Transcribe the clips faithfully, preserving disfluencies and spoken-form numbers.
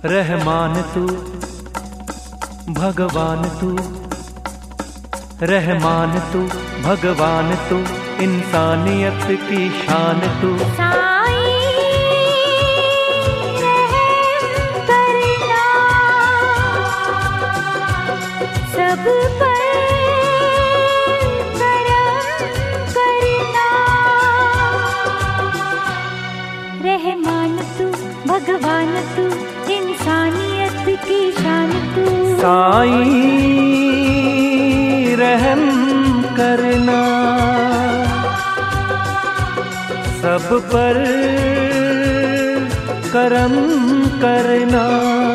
रहमान तू भगवान तू, रहमान तू भगवान तू, इंसानियत की शान तू। साईं रहम करना सब पर, करम करना। रहमान तू भगवान तू, इंसानियत की शान तू। साईं रहम करना सब पर, करम करना।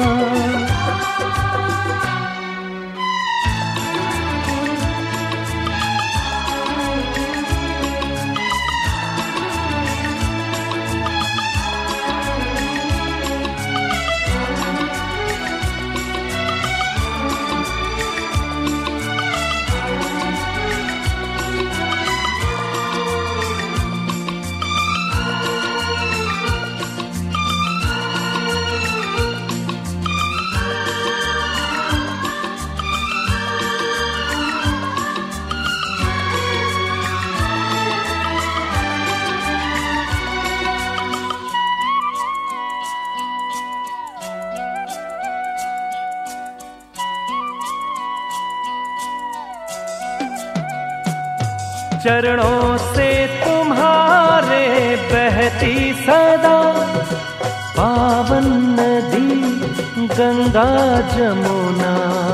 चरणों से तुम्हारे बहती सदा, पावन नदी गंगा जमुना।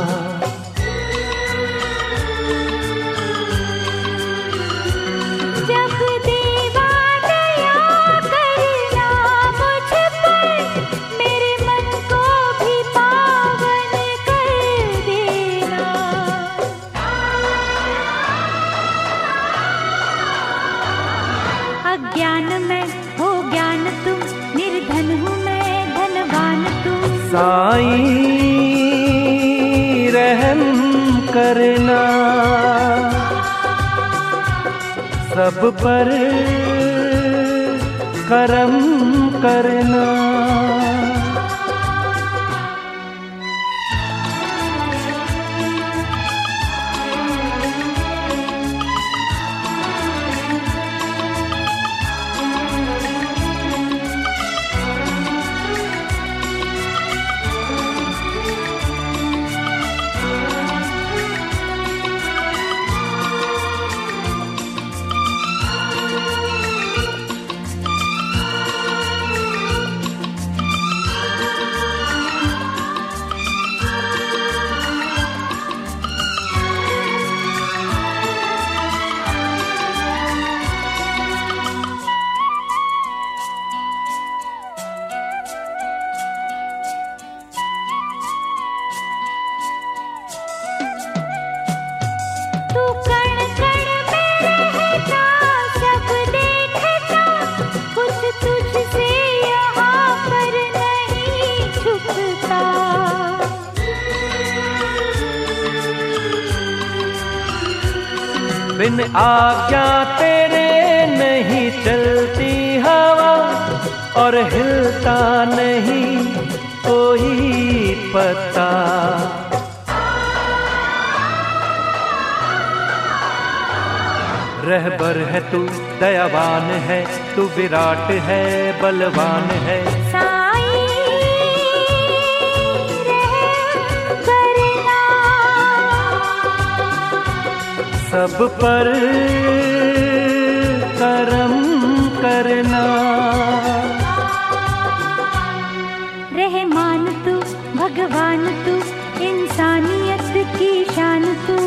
जब देवा दया करना मुझ पर, मेरे मन को भी पावन कर देना। अज्ञान में हो ज्ञान तुम, निर्धन हूँ मैं धनवान तुम। साईं रहम करना सब पर, करम करना। बिन आज्ञा तेरे नहीं चलती हवा, और हिलता नहीं कोई पत्ता। रहबर है तू दयावान है, तू विराट है बलवान है। सब पर करम करना। रहमान तू भगवान तू, इंसानियत की शान तू।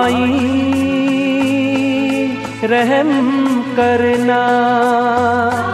साईं रहम करना।